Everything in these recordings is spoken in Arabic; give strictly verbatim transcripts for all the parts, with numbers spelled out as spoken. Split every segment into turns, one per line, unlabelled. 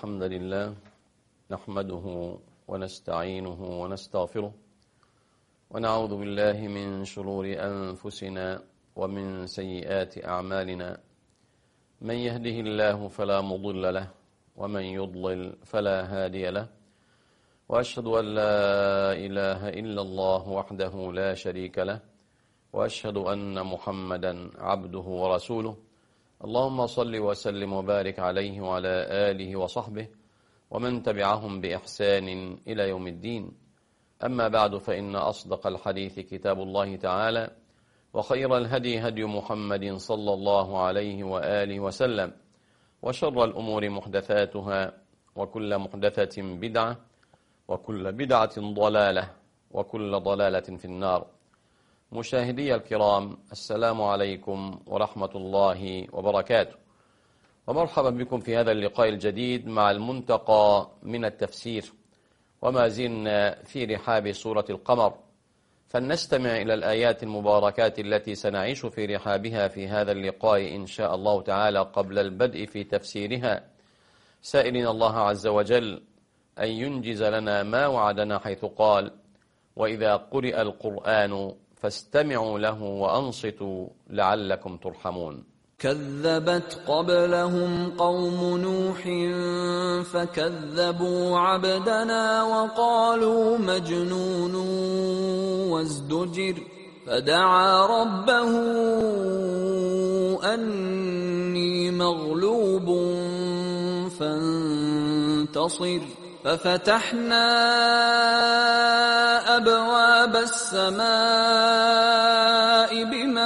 الحمد لله نحمده ونستعينه ونستغفره ونعوذ بالله من شرور أنفسنا ومن سيئات أعمالنا. من يهده الله فلا مضل له ومن يضلل فلا هادي له، وأشهد أن لا إله إلا الله وحده لا شريك له، وأشهد أن محمدا عبده ورسوله. اللهم صل وسلم وبارك عليه وعلى آله وصحبه ومن تبعهم بإحسان إلى يوم الدين. أما بعد، فإن أصدق الحديث كتاب الله تعالى، وخير الهدي هدي محمد صلى الله عليه وآله وسلم، وشر الأمور محدثاتها، وكل محدثة بدعة، وكل بدعة ضلالة، وكل ضلالة في النار. مشاهدي الكرام، السلام عليكم ورحمة الله وبركاته، ومرحبا بكم في هذا اللقاء الجديد مع المنتقى من التفسير، وما زلنا في رحاب سورة القمر، فلنستمع إلى الآيات المباركات التي سنعيش في رحابها في هذا اللقاء إن شاء الله تعالى، قبل البدء في تفسيرها، سائلين الله عز وجل أن ينجز لنا ما وعدنا، حيث قال: وإذا قرئ القرآن فاستمعوا له وأنصتوا لعلكم ترحمون.
كذبت قبلهم قوم نوح فكذبوا عبدنا وقالوا مجنون وازدجر، فدعا ربه أني مغلوب فانتصر، ففتحنا أبواب السماء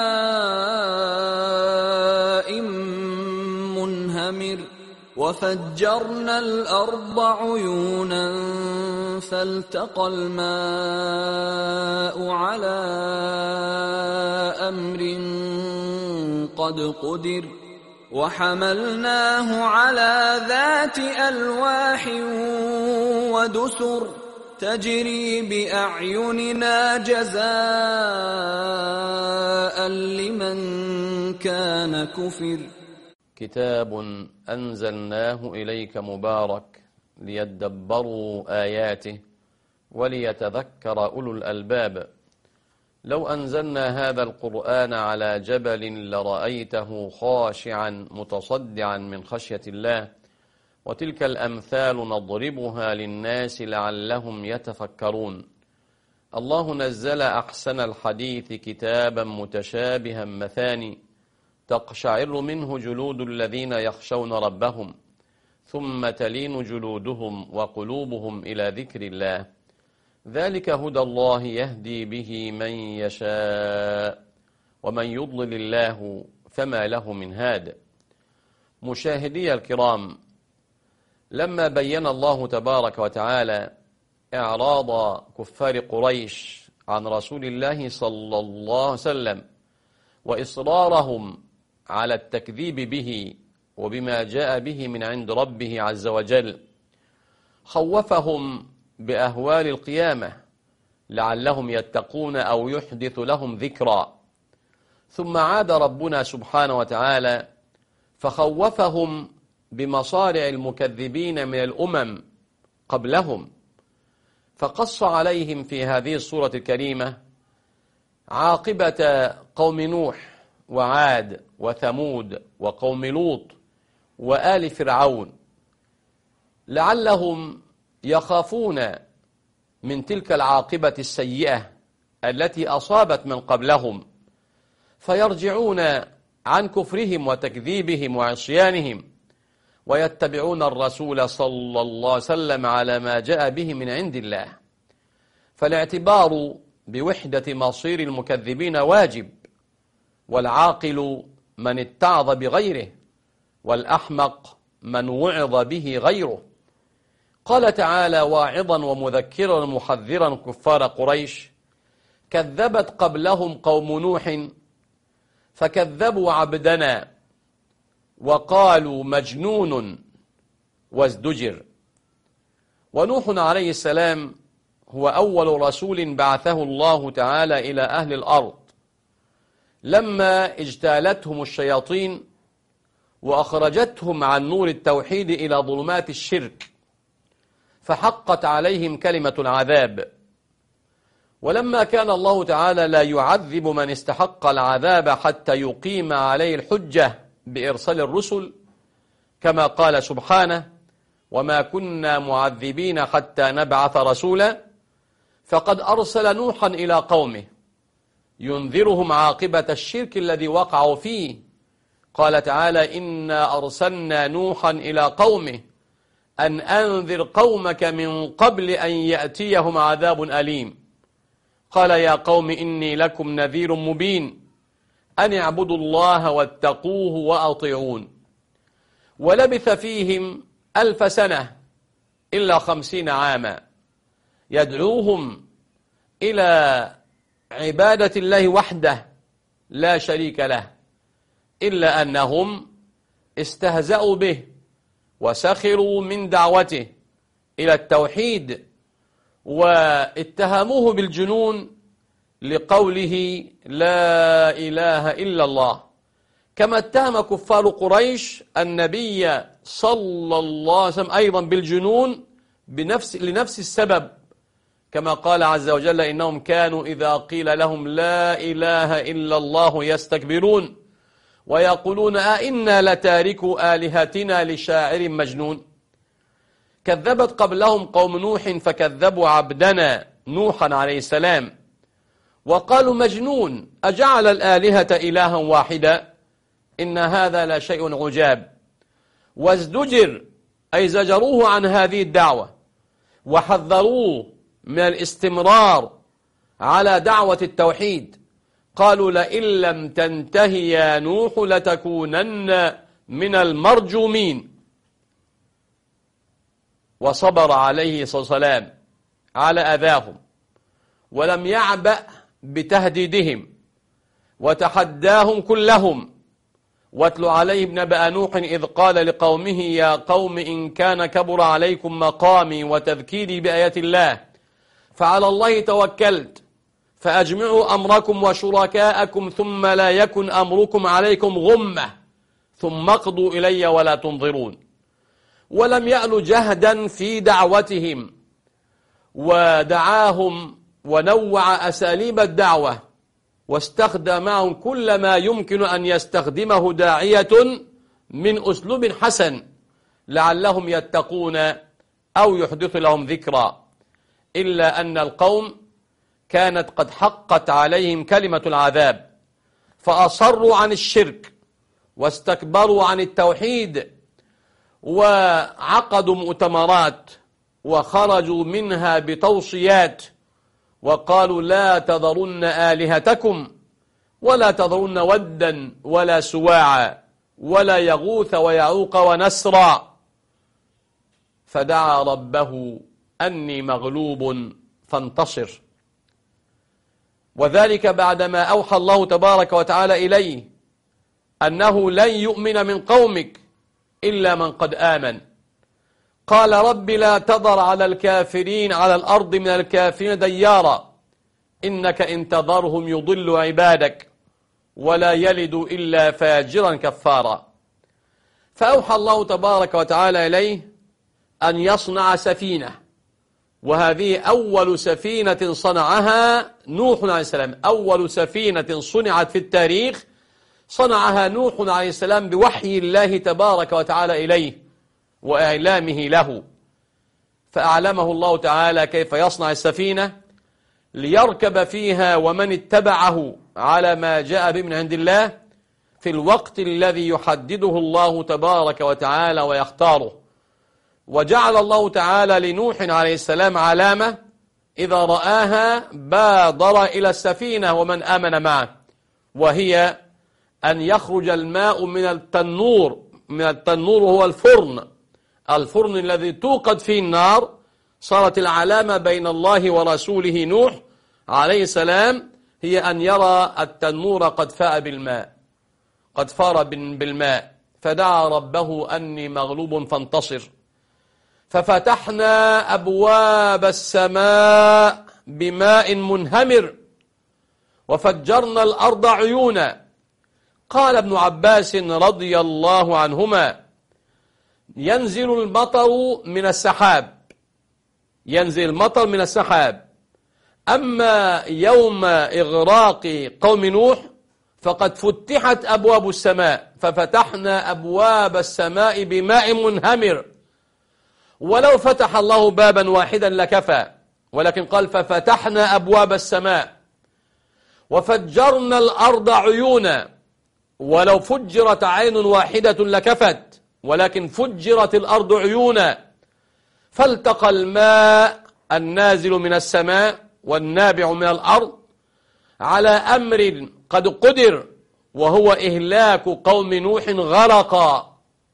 بماء منهمر، وفجرنا الأرض عيونا فالتقى الماء على أمر قد قدر، وحملناه على ذات ألواح ودسر تجري بأعيننا جزاء لمن كان كفر.
كتاب أنزلناه إليك مبارك ليدبروا آياته وليتذكر أولو الألباب. لو أنزلنا هذا القرآن على جبل لرأيته خاشعا متصدعا من خشية الله، وتلك الأمثال نضربها للناس لعلهم يتفكرون. الله نزل أحسن الحديث كتابا متشابها مثاني، تقشعر منه جلود الذين يخشون ربهم، ثم تلين جلودهم وقلوبهم إلى ذكر الله. ذلك هدى الله يهدي به من يشاء، ومن يضلل الله فما له من هاد. مشاهدي الكرام، لما بين الله تبارك وتعالى إعراض كفار قريش عن رسول الله صلى الله عليه وسلم وإصرارهم على التكذيب به وبما جاء به من عند ربه عز وجل، خوفهم بأهوال القيامة لعلهم يتقون أو يحدث لهم ذكرا. ثم عاد ربنا سبحانه وتعالى فخوفهم بمصارع المكذبين من الأمم قبلهم، فقص عليهم في هذه السورة الكريمة عاقبة قوم نوح وعاد وثمود وقوم لوط وآل فرعون، لعلهم يخافون من تلك العاقبة السيئة التي أصابت من قبلهم، فيرجعون عن كفرهم وتكذيبهم وعصيانهم، ويتبعون الرسول صلى الله عليه وسلم على ما جاء به من عند الله. فالاعتبار بوحدة مصير المكذبين واجب، والعاقل من اتعظ بغيره، والأحمق من وعظ به غيره. قال تعالى واعظا ومذكرا محذرا كفار قريش: كذبت قبلهم قوم نوح فكذبوا عبدنا وقالوا مجنون وازدجر. ونوح عليه السلام هو أول رسول بعثه الله تعالى إلى أهل الأرض، لما اجتالتهم الشياطين وأخرجتهم عن نور التوحيد إلى ظلمات الشرك، فحقت عليهم كلمة العذاب. ولما كان الله تعالى لا يعذب من استحق العذاب حتى يقيم عليه الحجة بإرسال الرسل، كما قال سبحانه: وما كنا معذبين حتى نبعث رسولا، فقد أرسل نوحا إلى قومه ينذرهم عاقبة الشرك الذي وقعوا فيه. قال تعالى: إنا أرسلنا نوحا إلى قومه أن أنذر قومك من قبل أن يأتيهم عذاب أليم. قال: يا قوم إني لكم نذير مبين أن اعبدوا الله واتقوه وأطيعون. ولبث فيهم ألف سنة إلا خمسين عاما يدعوهم إلى عبادة الله وحده لا شريك له، إلا أنهم استهزأوا به وسخروا من دعوته إلى التوحيد، واتهموه بالجنون لقوله لا إله إلا الله، كما اتهم كفار قريش النبي صلى الله عليه وسلم أيضا بالجنون بنفس لنفس السبب، كما قال عز وجل: إنهم كانوا إذا قيل لهم لا إله إلا الله يستكبرون ويقولون أئنا لتاركوا آلهتنا لشاعر مجنون. كذبت قبلهم قوم نوح فكذبوا عبدنا نوحا عليه السلام وقالوا مجنون أجعل الآلهة إلها واحدا إن هذا لشيء عجاب. وازدجر أي زجروه عن هذه الدعوة وحذروه من الاستمرار على دعوة التوحيد. قالوا: لئن لم تنتهي يا نوح لتكونن من المرجومين. وصبر عليه الصلاة والسلام على أذاهم ولم يعبأ بتهديدهم وتحداهم كلهم. واتل عليهم نبأ نوح إذ قال لقومه يا قوم إن كان كبر عليكم مقامي وتذكيري بآيات الله فعلى الله توكلت فأجمعوا أمركم وشركاءكم ثم لا يكن أمركم عليكم غمة ثم اقضوا إلي ولا تنظرون. ولم يألوا جهدا في دعوتهم ودعاهم ونوع أساليب الدعوة واستخدم معهم كل ما يمكن أن يستخدمه داعية من أسلوب حسن لعلهم يتقون أو يحدث لهم ذكرى. إلا أن القوم كانت قد حقت عليهم كلمة العذاب فأصروا عن الشرك واستكبروا عن التوحيد وعقدوا مؤتمرات وخرجوا منها بتوصيات وقالوا لا تذرن آلهتكم ولا تذرن ودا ولا سواعا ولا يغوث ويعوق ونسرا. فدعا ربه أني مغلوب فانتصر. وذلك بعدما أوحى الله تبارك وتعالى إليه أنه لن يؤمن من قومك إلا من قد آمن. قال رب لا تذر على الكافرين على الأرض من الكافرين ديارا إنك إن تذرهم يضل عبادك ولا يلد إلا فاجرا كفارا. فأوحى الله تبارك وتعالى إليه أن يصنع سفينة، وهذه أول سفينة صنعها نوح عليه السلام. أول سفينة صنعت في التاريخ صنعها نوح عليه السلام بوحي الله تبارك وتعالى إليه وإعلامه له. فأعلمه الله تعالى كيف يصنع السفينة ليركب فيها ومن اتبعه على ما جاء به من عند الله في الوقت الذي يحدده الله تبارك وتعالى ويختاره. وجعل الله تعالى لنوح عليه السلام علامة إذا رآها بادر إلى السفينة ومن آمن معه، وهي أن يخرج الماء من التنور. من التنور هو الفرن، الفرن الذي توقد فيه النار. صارت العلامة بين الله ورسوله نوح عليه السلام هي أن يرى التنور قد فاء بالماء، قد فار بالماء. فدعا ربه أني مغلوب فانتصر. ففتحنا أبواب السماء بماء منهمر وفجرنا الأرض عيونا. قال ابن عباس رضي الله عنهما: ينزل المطر من السحاب، ينزل المطر من السحاب، أما يوم إغراق قوم نوح فقد فتحت أبواب السماء، ففتحنا أبواب السماء بماء منهمر، ولو فتح الله بابا واحدا لكفى، ولكن قال ففتحنا أبواب السماء وفجرنا الأرض عيونا، ولو فجرت عين واحدة لكفت، ولكن فجرت الأرض عيونا، فالتقى الماء النازل من السماء والنابع من الأرض على أمر قد قدر، وهو إهلاك قوم نوح غرقا،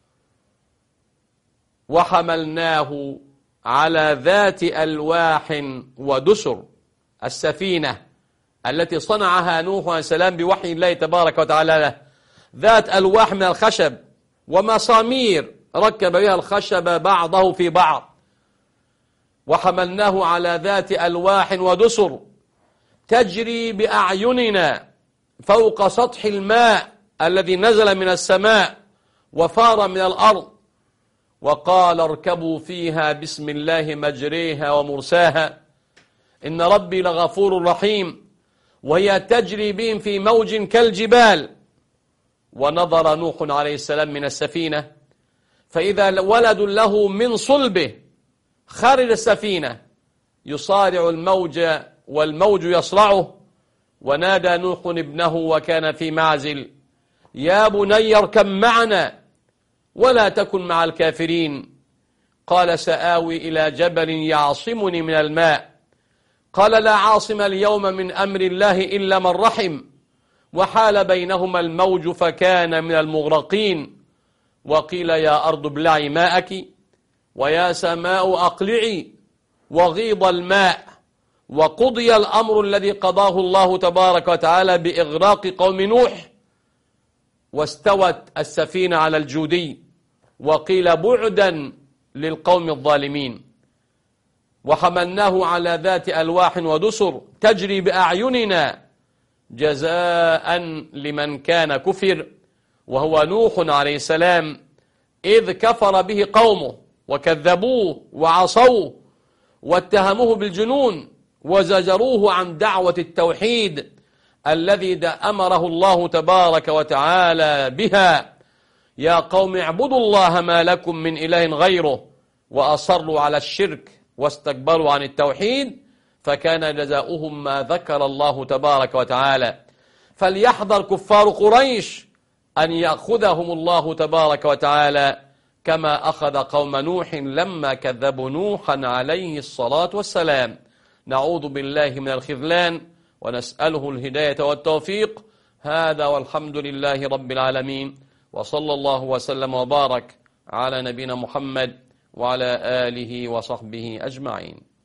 وحملناه على ذات ألواح ودسر، السفينة التي صنعها نوح عليه السلام بوحي الله تبارك وتعالى له، ذات ألواح من الخشب ومسامير ركب بها الخشب بعضه في بعض، وحملناه على ذات ألواح ودسر تجري بأعيننا فوق سطح الماء الذي نزل من السماء وفار من الأرض، وقال اركبوا فيها بسم الله مجريها ومرساها إن ربي لغفور رحيم، وهي تجري بهم في موج كالجبال. ونظر نوح عليه السلام من السفينة فإذا ولد له من صلبه خارج السفينة يصارع الموج والموج يصرعه، ونادى نوح ابنه وكان في معزل: يا بني اركب معنا ولا تكن مع الكافرين. قال سآوي إلى جبل يعصمني من الماء. قال لا عاصم اليوم من أمر الله إلا من رحم، وحال بينهما الموج فكان من المغرقين. وقيل يا أرض ابلعي ماءك ويا سماء أقلعي، وغيض الماء، وقضي الأمر الذي قضاه الله تبارك وتعالى بإغراق قوم نوح، واستوت السفينة على الجودي، وقيل بعدا للقوم الظالمين. وحملناه على ذات ألواح ودسر تجري بأعيننا جزاء لمن كان كفر، وهو نوح عليه السلام، إذ كفر به قومه وكذبوه وعصوه واتهموه بالجنون وزجروه عن دعوة التوحيد الذي أمره الله تبارك وتعالى بها: يا قوم اعبدوا الله ما لكم من إله غيره، وأصروا على الشرك واستكبروا عن التوحيد، فكان جزاؤهم ما ذكر الله تبارك وتعالى. فليحذر كفار قريش أن يأخذهم الله تبارك وتعالى كما أخذ قوم نوح لما كذبوا نوحا عليه الصلاة والسلام. نعوذ بالله من الخذلان ونسأله الهداية والتوفيق. هذا والحمد لله رب العالمين، وصلى الله وسلم وبارك على نبينا محمد وعلى آله وصحبه أجمعين.